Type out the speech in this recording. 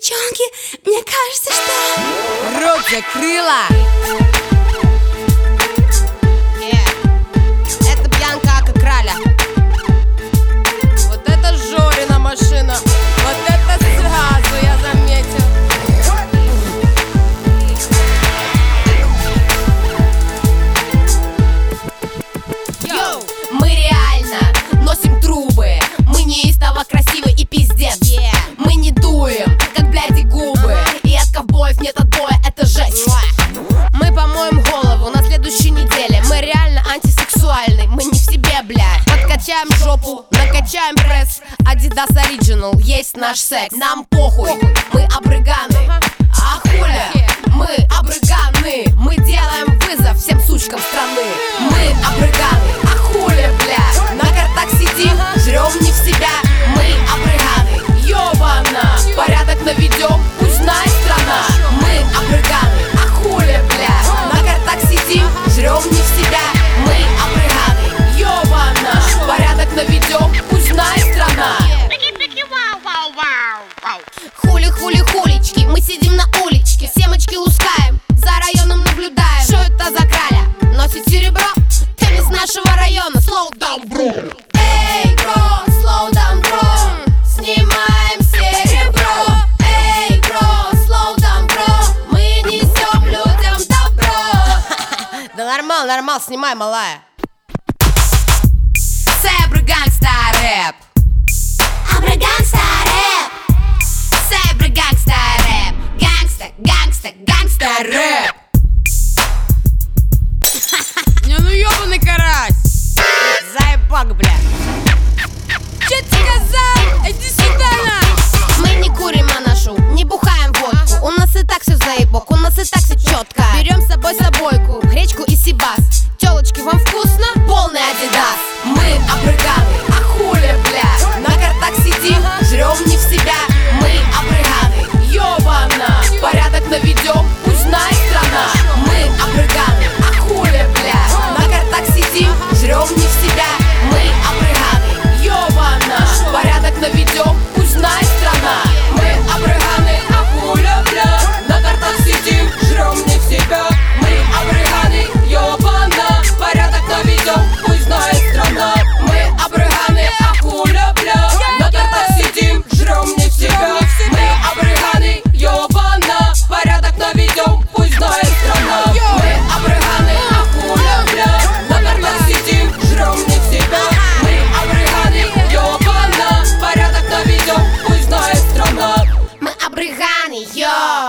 Девчонки, мне кажется, что... Рот закрыла! Это Бьянка Ака Краля. Вот это Жорина машина. Вот это сразу я заметил. Йоу! Мы реально носим трубы. Мы неистово красивы и пиздец. Мы не дуем, как бляди губы. И от ковбоев нет отбоя, это жесть. Мы помоем голову на следующей неделе. Мы реально антисексуальны, мы не в себе, блядь. Подкачаем жопу, накачаем пресс. Adidas Original, есть наш секс. Нам похуй, мы обрыганы. А хуля, мы обрыганы. Мы делаем вызов всем сучкам страны. Мы обрыганы, а хуля, блядь. На картах сидим, жрем не в себя. Мы обрыганы, ёбана. Порядок наведем, пусть знает страна. Мы обрыганы, а хуля, блядь. На картах сидим, жрем не в себя. Мы обрыганы, ёбана. Порядок наведем, пусть знает страна. Хули-хули-хулички, мы сидим на уличке. Семочки лускаем, за районом наблюдаем. Что это за краля? Носит серебро? Ты из нашего района, slow down, bro. Эй, бро, slow down, bro. Снимаем серебро. Эй, бро, slow down, bro. Мы несем людям добро. Да нормал, нормал, снимай, малая. Сэбры гангста рэп. Абра гангста рэп. Сэбры гангста рэп. Гангста, гангста, гангста рэп. Не, ну ёбаный карась. Заебак, бля. Чё ты сказал? Иди сюда, на. Мы не курим анашу, не бухаем водку. У нас и так все заебок, у нас и так все четко. Берем с собой собойку, гречку и сибас. Телочки, вам вкусно? Полный Adidas. Мы обрыганы, а хуля, бля. На картах сидим, жрем не в себя. Мы обрыганы, ёбана. Порядок наведем, пусть знает страна. Мы обрыганы, а хуля, бля. На картах сидим, жрем не в себя. Мы обрыганы, ёбана. Порядок наведем, пусть знает страна. Мы обрыганы, а хуля, бля. На картах сидим, жрем не в себя. Мы обрыганы, ёбана. Порядок наведем, пусть знает страна. Мы обрыганы, а хуля, бля. На картах сидим, жрем не в себя. Мы обрыганы, ёбана. Порядок наведем, пусть знает страна. Мы обрыганы, а хуля, бля. На картах сидим, жрем не в себя. Мы обрыганы, ёбана. Порядок наведем, пусть знает страна. Мы обрыганы, йо.